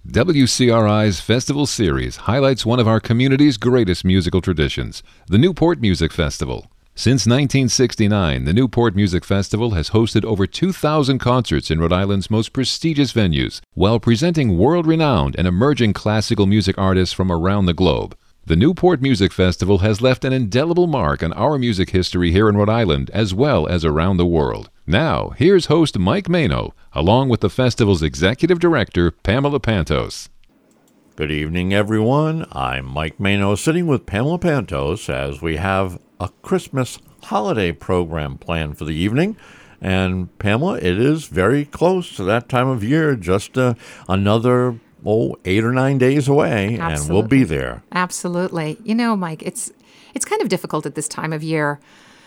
WCRI's Festival Series highlights one of our community's greatest musical traditions, the Newport Music Festival. Since 1969, the Newport Music Festival has hosted over 2,000 concerts in Rhode Island's most prestigious venues, while presenting world-renowned and emerging classical music artists from around the globe. The Newport Music Festival has left an indelible mark on our music history here in Rhode Island, as well as around the world. Now, here's host Mike Mano, along with the festival's executive director, Pamela Pantos. Good evening, everyone. I'm Mike Mano, sitting with Pamela Pantos as we have a Christmas holiday program planned for the evening. And Pamela, it is very close to that time of year, just another 8 or 9 days away, Absolutely. And we'll be there. Absolutely. You know, Mike, it's kind of difficult at this time of year.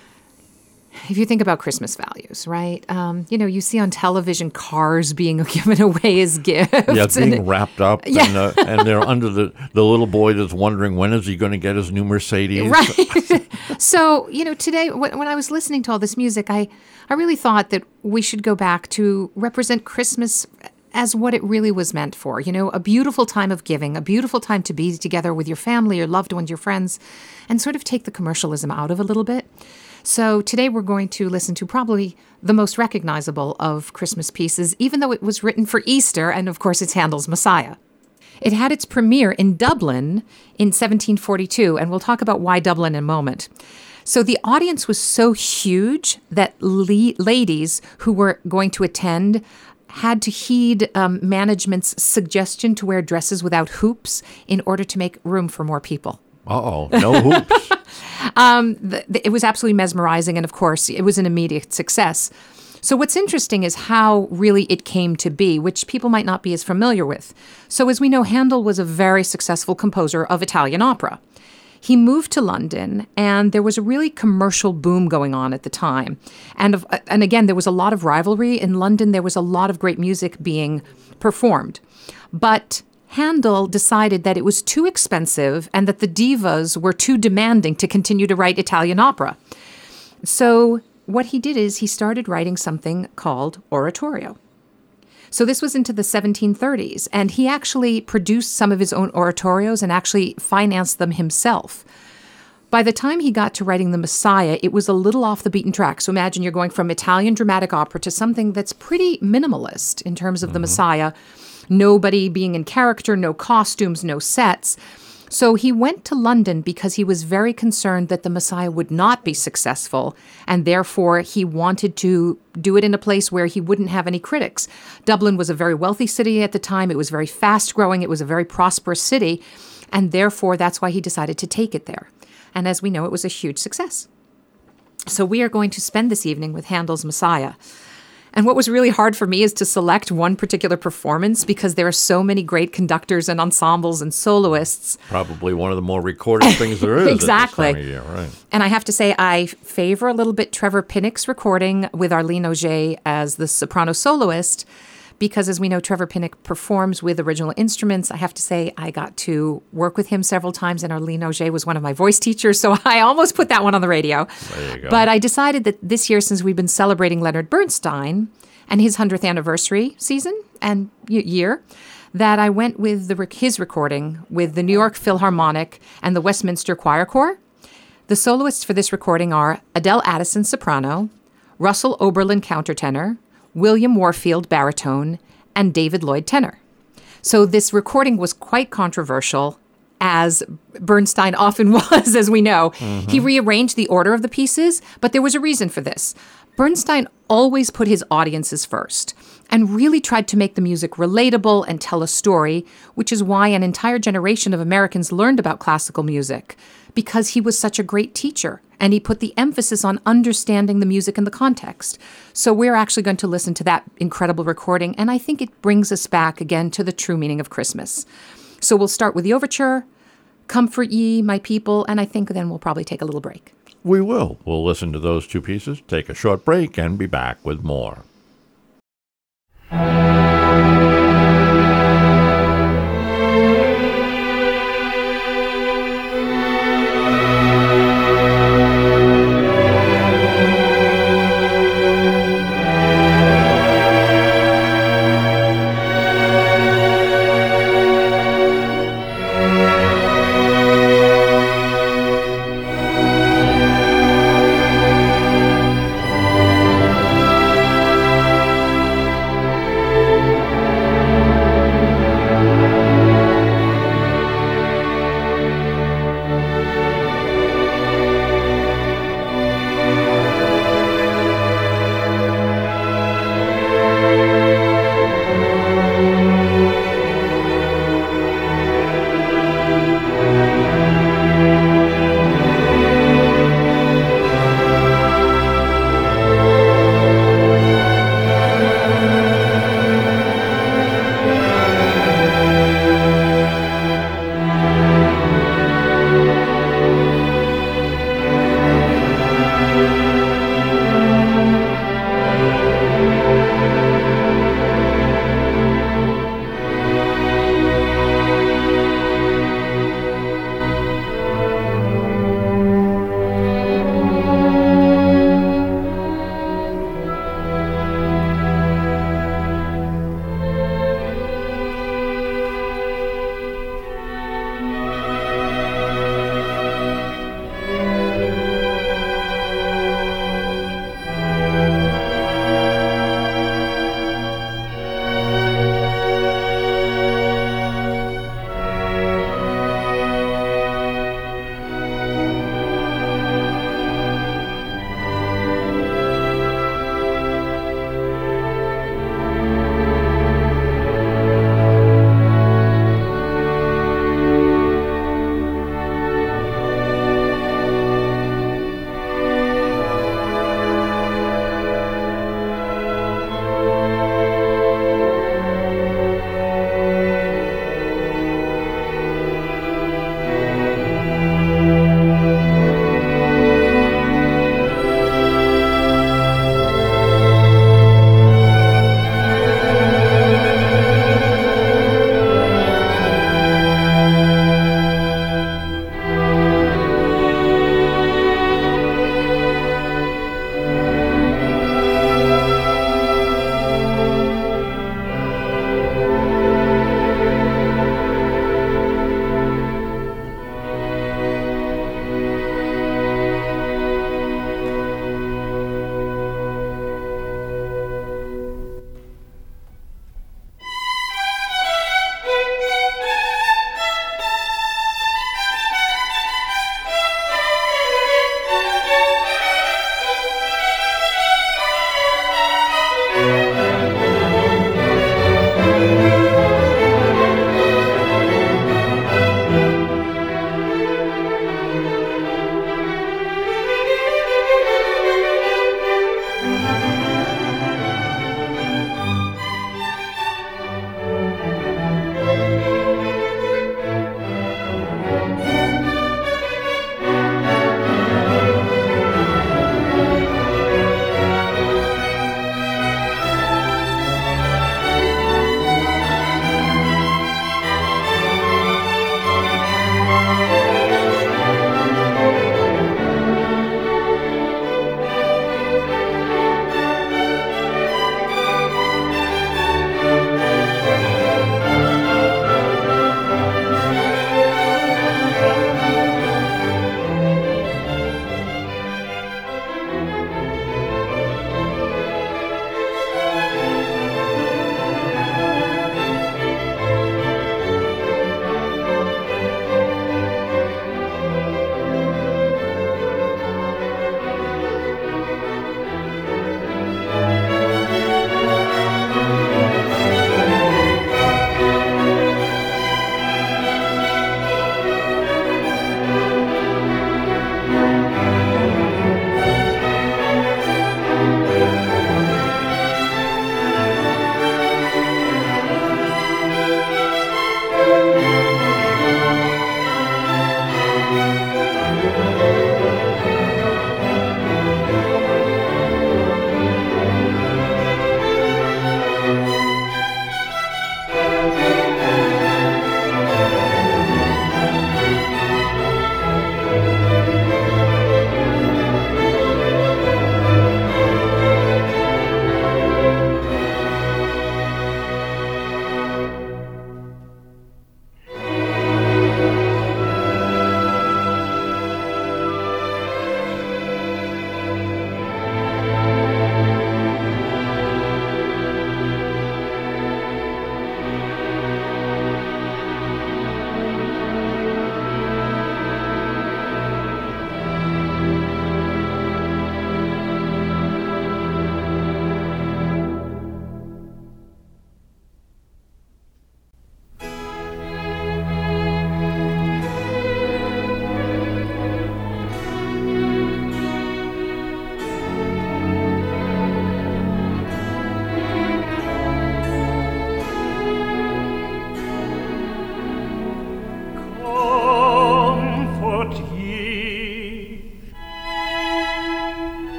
If you think about Christmas values, right? You see on television cars being given away as gifts. Yeah, being wrapped up, yeah. And they're under the little boy that's wondering, when is he going to get his new Mercedes? Right. So, today, when I was listening to all this music, I really thought that we should go back to represent Christmas as what it really was meant for. A beautiful time of giving, a beautiful time to be together with your family, your loved ones, your friends, and sort of take the commercialism out of a little bit. So today we're going to listen to probably the most recognizable of Christmas pieces, even though it was written for Easter, and of course it's Handel's Messiah. It had its premiere in Dublin in 1742, and we'll talk about why Dublin in a moment. So the audience was so huge that ladies who were going to attend had to heed management's suggestion to wear dresses without hoops in order to make room for more people. Uh-oh, no hoops. It was absolutely mesmerizing, and of course, it was an immediate success. So what's interesting is how really it came to be, which people might not be as familiar with. So as we know, Handel was a very successful composer of Italian opera. He moved to London, and there was a really commercial boom going on at the time. And again, there was a lot of rivalry. In London, there was a lot of great music being performed. But Handel decided that it was too expensive and that the divas were too demanding to continue to write Italian opera. So what he did is he started writing something called oratorio. So this was into the 1730s, and he actually produced some of his own oratorios and actually financed them himself. By the time he got to writing The Messiah, it was a little off the beaten track. So imagine you're going from Italian dramatic opera to something that's pretty minimalist in terms of The Messiah. Nobody being in character, no costumes, no sets. So he went to London because he was very concerned that The Messiah would not be successful, and therefore he wanted to do it in a place where he wouldn't have any critics. Dublin was a very wealthy city at the time. It was very fast-growing. It was a very prosperous city, and therefore that's why he decided to take it there. And as we know, it was a huge success. So we are going to spend this evening with Handel's Messiah. And what was really hard for me is to select one particular performance because there are so many great conductors and ensembles and soloists. Probably one of the more recorded things there is. Exactly. At this time of year, right. And I have to say, I favor a little bit Trevor Pinnock's recording with Arlene Auger as the soprano soloist, because as we know, Trevor Pinnock performs with original instruments. I have to say, I got to work with him several times, and Arlene Auger was one of my voice teachers, so I almost put that one on the radio. There you go. But I decided that this year, since we've been celebrating Leonard Bernstein and his 100th anniversary season and year, that I went with his recording with the New York Philharmonic and the Westminster Choir Corps. The soloists for this recording are Adele Addison, soprano, Russell Oberlin, countertenor, William Warfield, baritone, and David Lloyd, tenor. So this recording was quite controversial, as Bernstein often was, as we know. Mm-hmm. He rearranged the order of the pieces, but there was a reason for this. Bernstein always put his audiences first and really tried to make the music relatable and tell a story, which is why an entire generation of Americans learned about classical music, because he was such a great teacher, and he put the emphasis on understanding the music and the context. So we're actually going to listen to that incredible recording, and I think it brings us back again to the true meaning of Christmas. So we'll start with the overture, Comfort Ye, My People, and I think then we'll probably take a little break. We will. We'll listen to those two pieces, take a short break, and be back with more.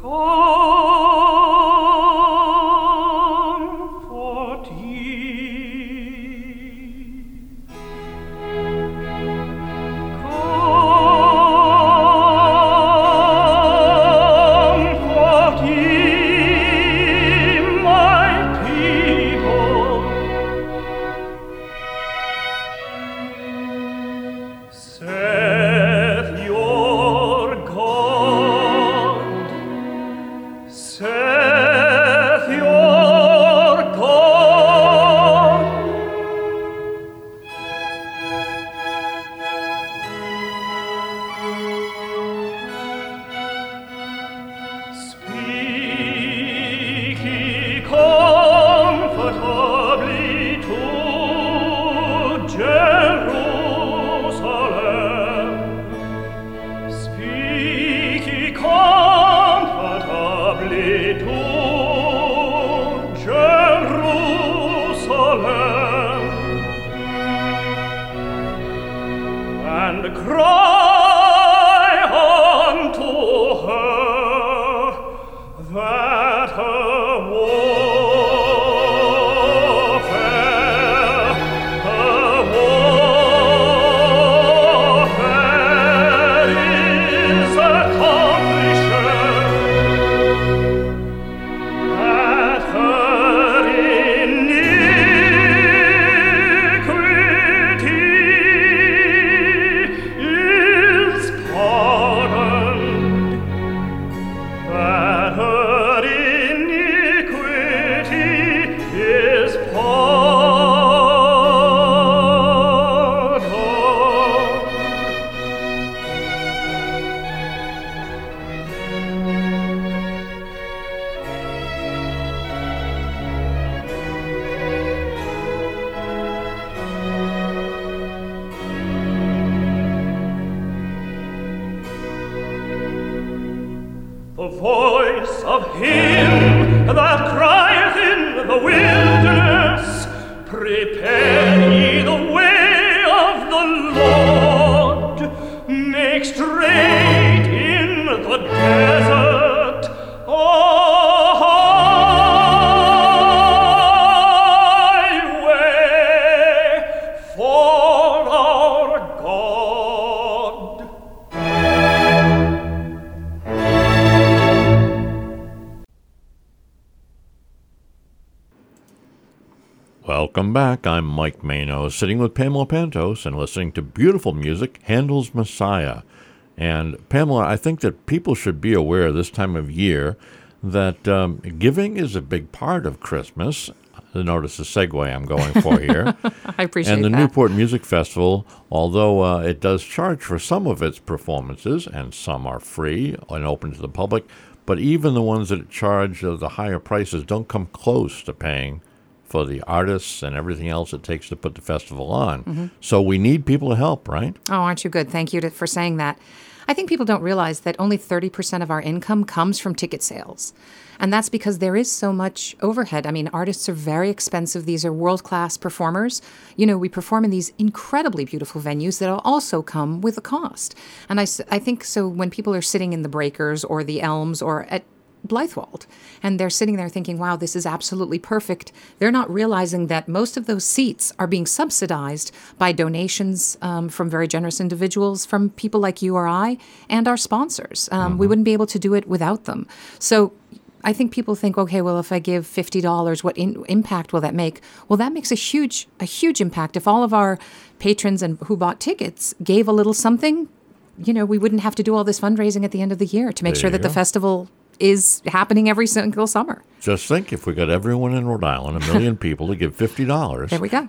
Welcome back. I'm Mike Mano, sitting with Pamela Pantos and listening to beautiful music, Handel's Messiah. And Pamela, I think that people should be aware this time of year that giving is a big part of Christmas. Notice the segue I'm going for here. I appreciate that. And the Newport Music Festival, although it does charge for some of its performances, and some are free and open to the public, but even the ones that charge the higher prices don't come close to paying for the artists and everything else it takes to put the festival on. Mm-hmm. So we need people to help, right? Oh, aren't you good? Thank you for saying that. I think people don't realize that only 30% of our income comes from ticket sales. And that's because there is so much overhead. I mean, artists are very expensive. These are world-class performers. You know, we perform in these incredibly beautiful venues that also come with a cost. And I think so when people are sitting in the Breakers or the Elms or at Blythewald, and they're sitting there thinking, wow, this is absolutely perfect. They're not realizing that most of those seats are being subsidized by donations from very generous individuals, from people like you or I, and our sponsors. We wouldn't be able to do it without them. So I think people think, okay, well, if I give $50, what impact will that make? Well, that makes a huge impact. If all of our patrons and who bought tickets gave a little something, you know, we wouldn't have to do all this fundraising at the end of the year to make sure that the festival is happening every single summer. Just think, if we got everyone in Rhode Island, 1 million people, to give $50. There we go.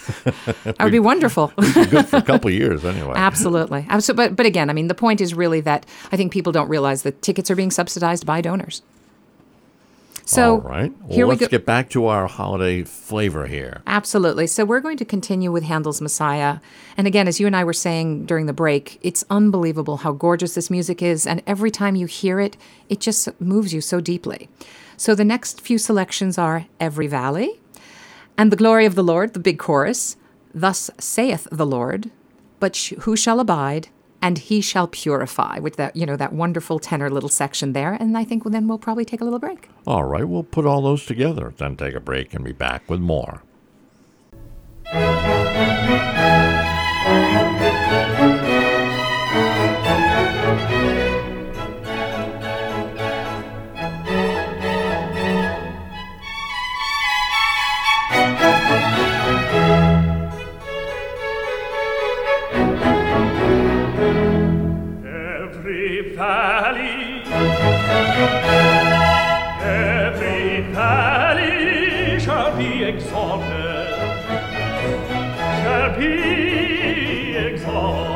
That would be wonderful. We'd be good for a couple of years anyway. Absolutely. But again, I mean, the point is really that I think people don't realize that tickets are being subsidized by donors. So all right. Well, here let's we go. Get back to our holiday flavor here. Absolutely. So we're going to continue with Handel's Messiah. And again, as you and I were saying during the break, it's unbelievable how gorgeous this music is. And every time you hear it, it just moves you so deeply. So the next few selections are Every Valley, and the Glory of the Lord, the big chorus, Thus saith the Lord, but who shall abide, and he shall purify, with that, that wonderful tenor little section there. And I think then we'll probably take a little break. All right, we'll put all those together, then take a break and be back with more. Every valley shall be exalted, shall be exalted.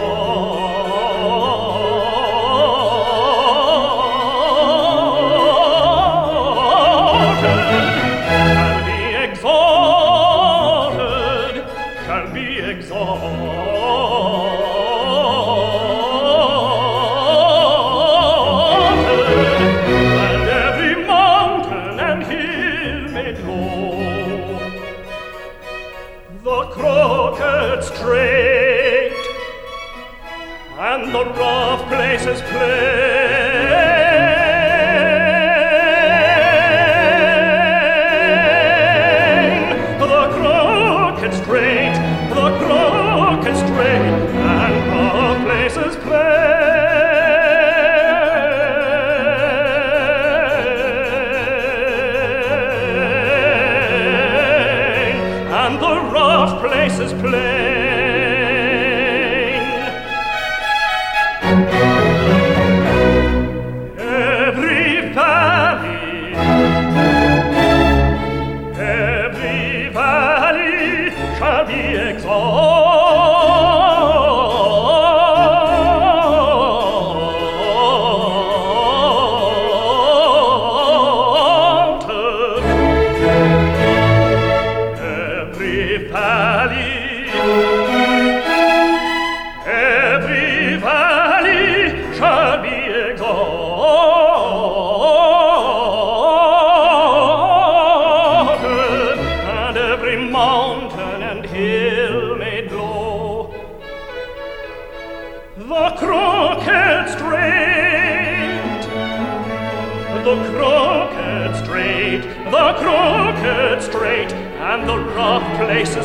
The rough places plain, the crooked straight, and rough places plain, and the rough places plain. The crooked straight, and the rough places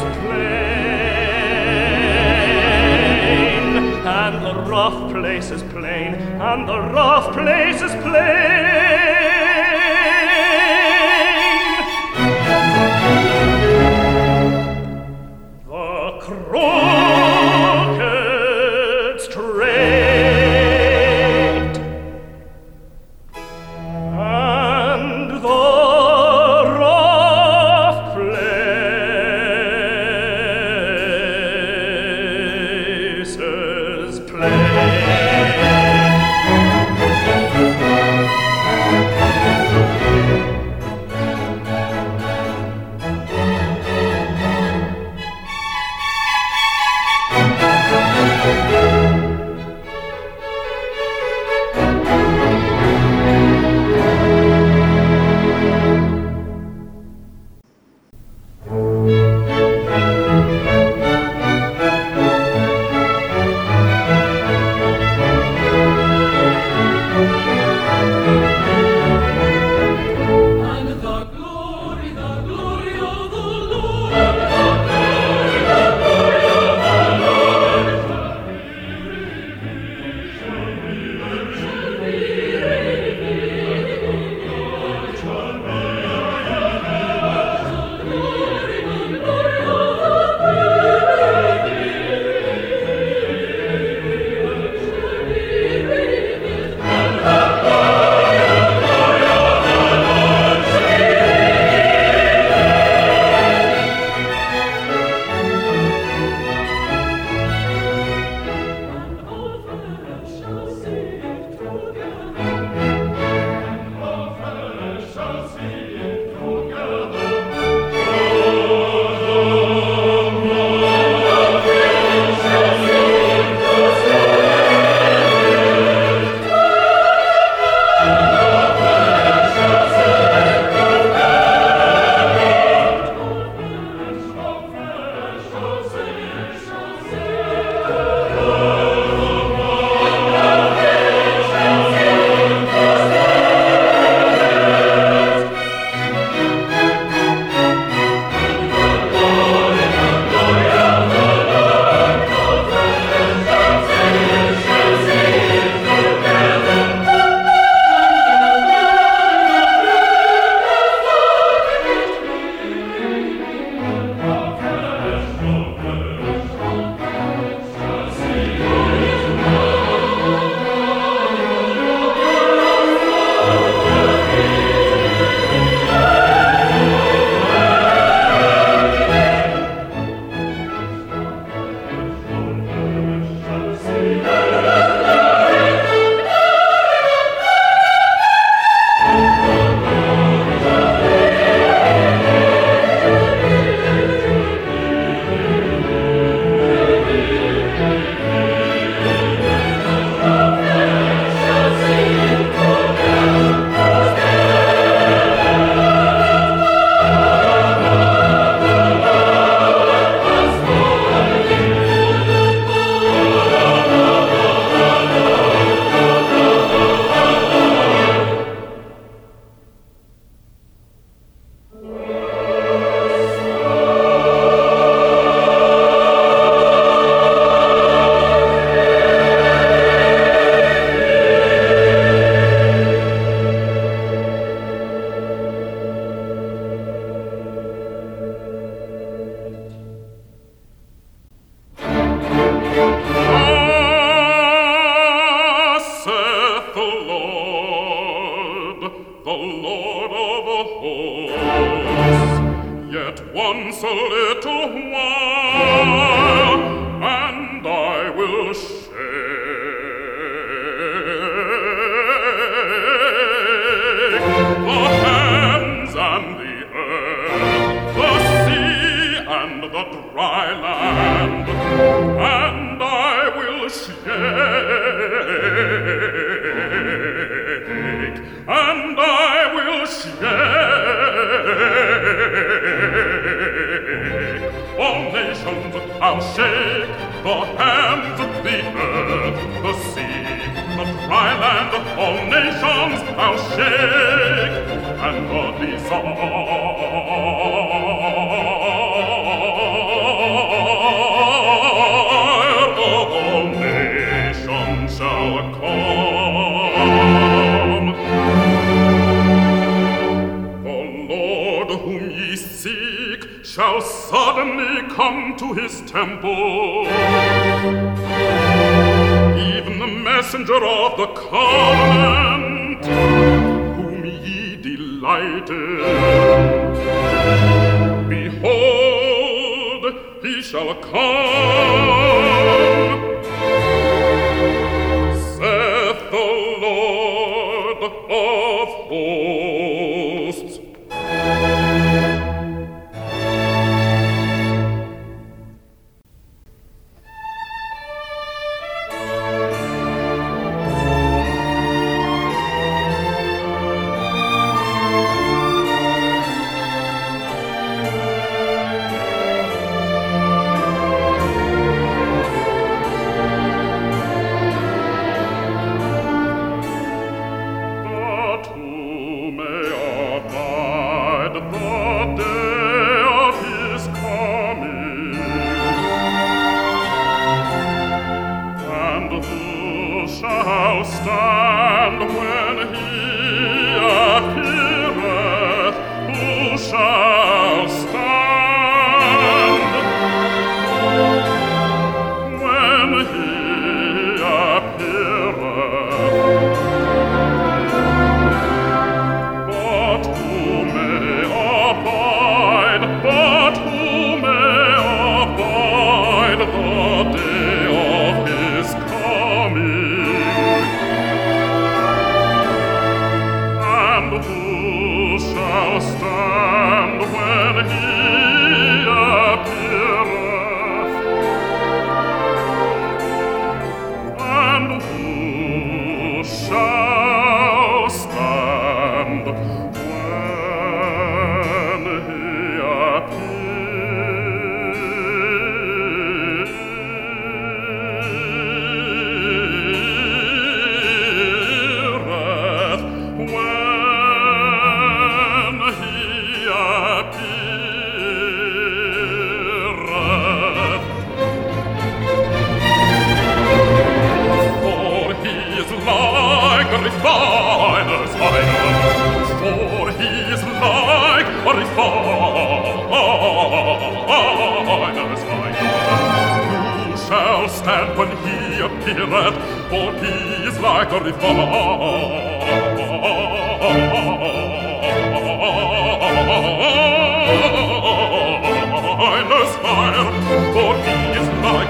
plain, and the rough places plain, and the rough places plain. The crooked straight, and the places plain. Lord of hosts. Yet once a little while, and I will shake the heavens and the earth, the sea and the dry land, and I will shake, and I will shake. All nations I'll shake, the heavens, the earth, the sea, the dry land. All nations I'll shake, and the desire of all nations shall come. The Lord whom ye seek shall suddenly come to his temple. Even the messenger of the covenant, whom ye delighted. Behold, he shall come, saith the Lord of hosts. But who may abide the day of his coming? And who shall stand when he appeareth? Who shall stand when he appeareth? But who may abide the day of his coming? And who shall stand when he appeareth? And who shall stand when he appeareth? When he appeareth? For he is like a refiner's fire. For he is like a refiner's fire. Who shall stand when he appeareth? For he is like a refiner's fire. For he is like a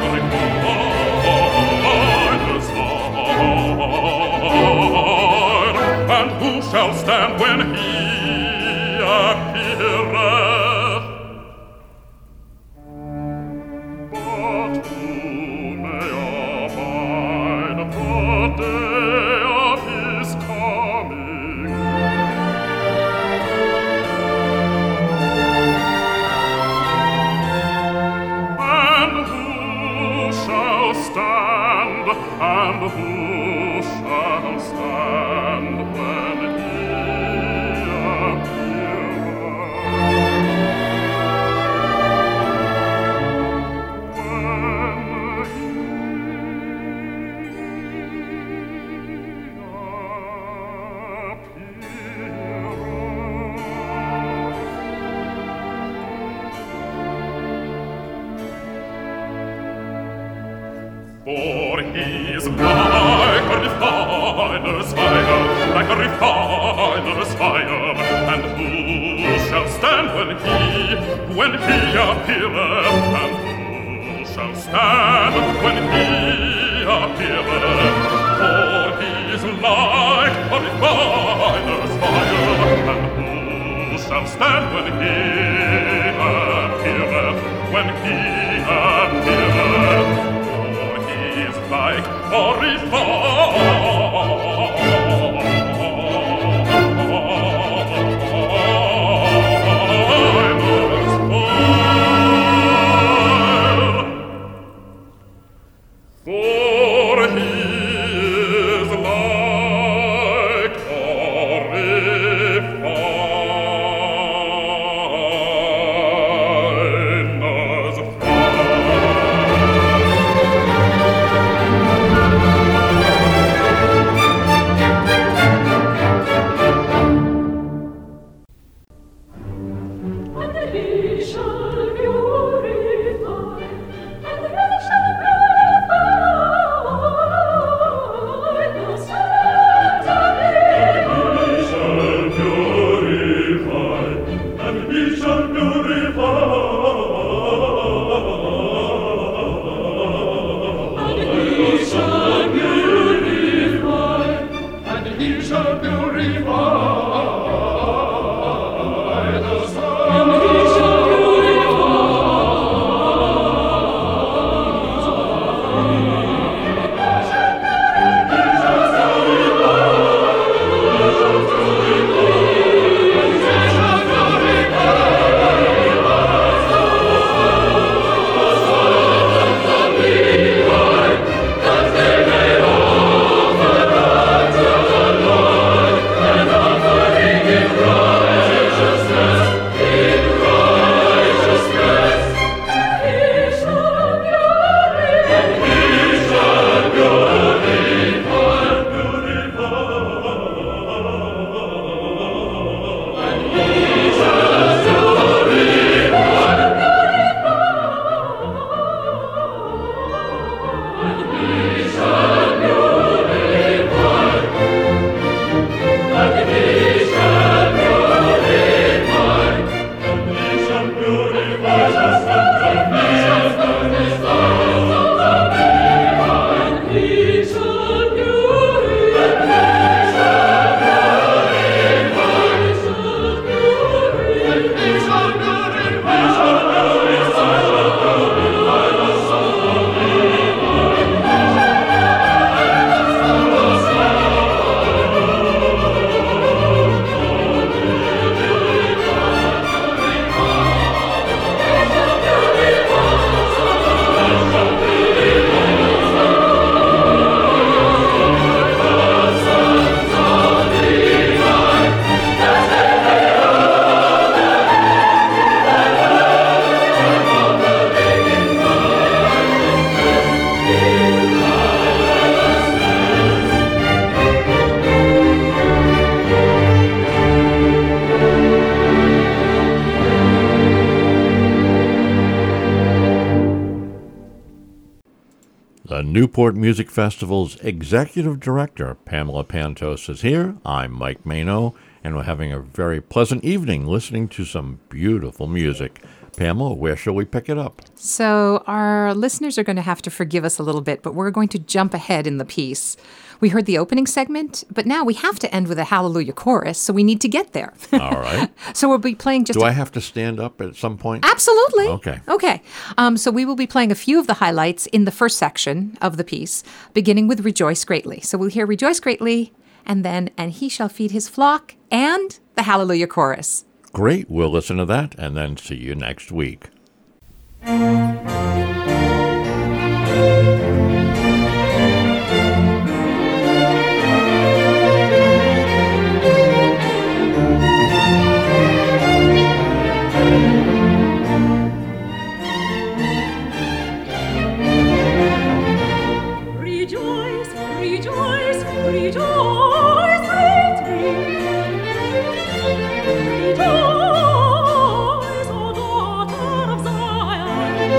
refiner's fire. And who shall stand when he appeareth? But who may abide the day of his coming? And who shall stand? And who shall stand when he For he is like a refiner's fire. like a refiner's fire. And who shall stand when he appeareth? And who shall stand when he appeareth? For he is like a refiner's fire. And who shall stand when he appeareth? When he appeareth? For he is like a The Newport Music Festival's Executive Director, Pamela Pantos, is here. I'm Mike Mano, and we're having a very pleasant evening listening to some beautiful music. Pamela, where shall we pick it up? So our listeners are going to have to forgive us a little bit, but we're going to jump ahead in the piece. We heard the opening segment, but now we have to end with a Hallelujah chorus, so we need to get there. All right. So we'll be playing just... Do I have to stand up at some point? Absolutely. Okay. So we will be playing a few of the highlights in the first section of the piece, beginning with Rejoice Greatly. So we'll hear Rejoice Greatly, and then And He Shall Feed His Flock, and the Hallelujah chorus. Great. We'll listen to that, and then see you next week. Rejoice, rejoice, rejoice greatly. Rejoice, O daughter of Zion.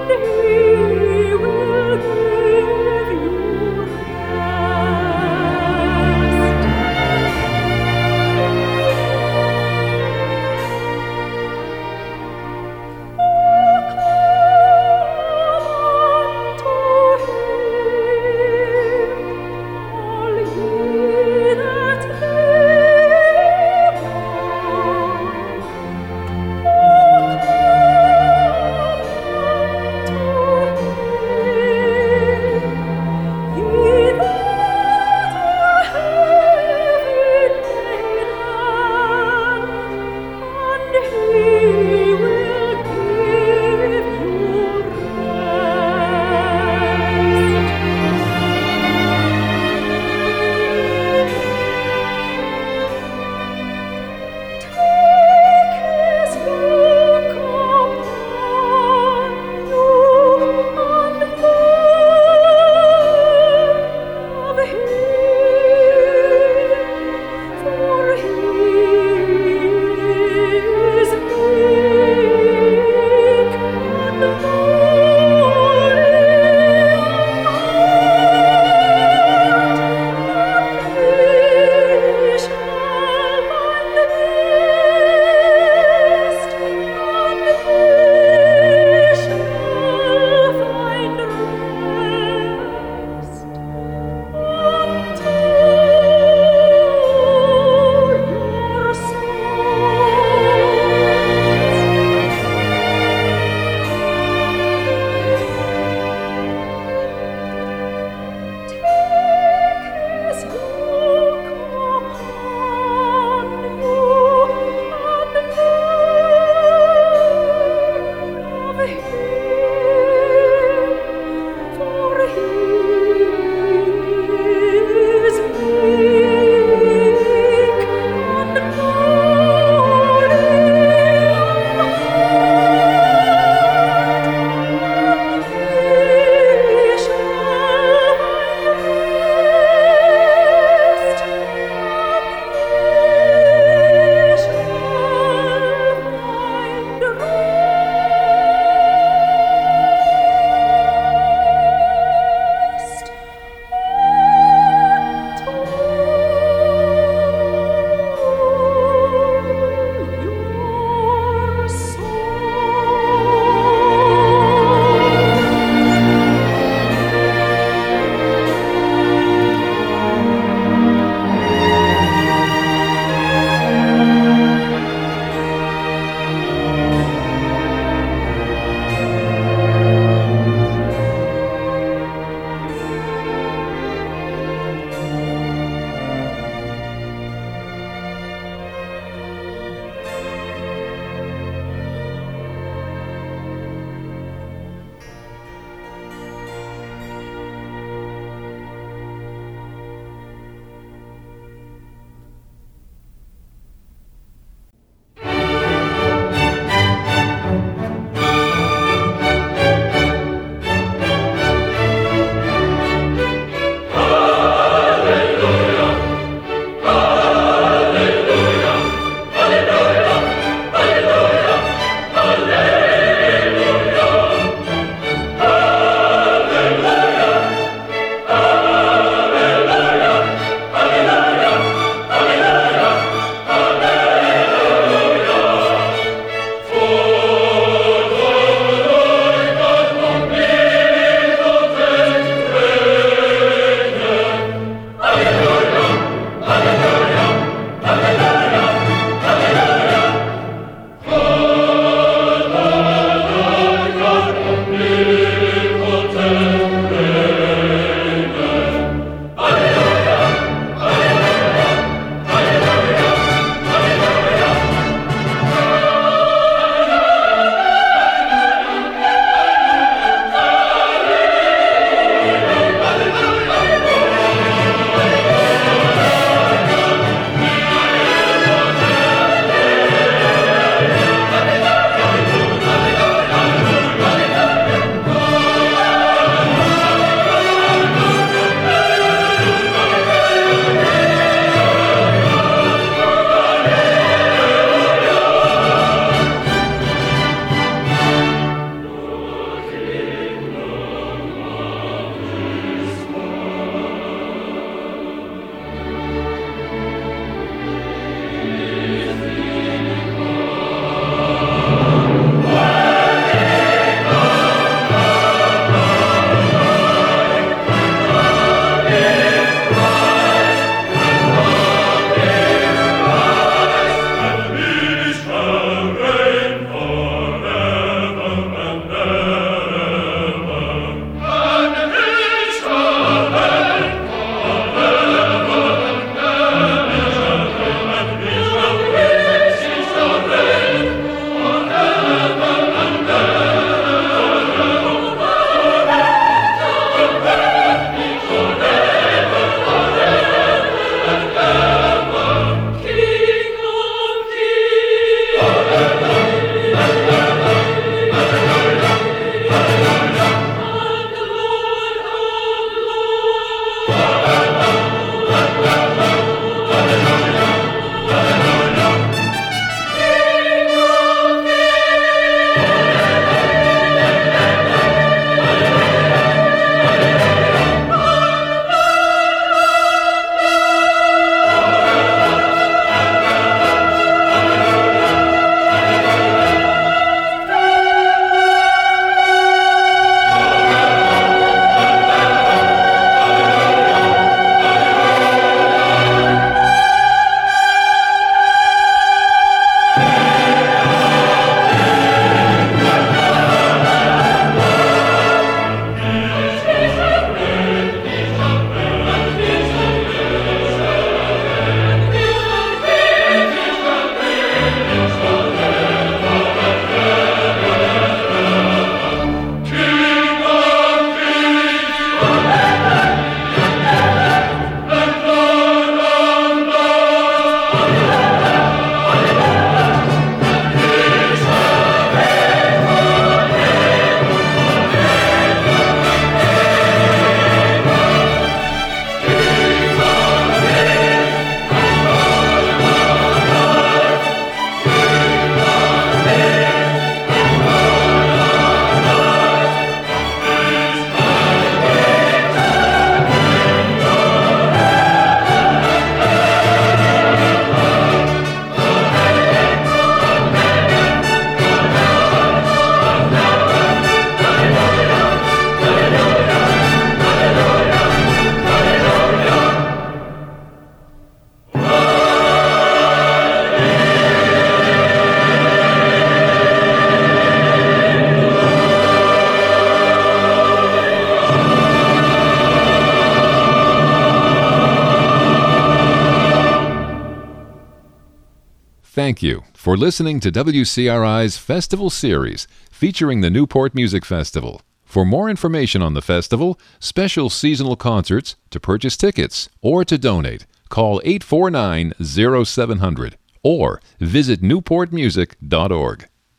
To thank you for listening to WCRI's Festival Series featuring the Newport Music Festival. For more information on the festival, special seasonal concerts, to purchase tickets, or to donate, call 849-0700 or visit newportmusic.org.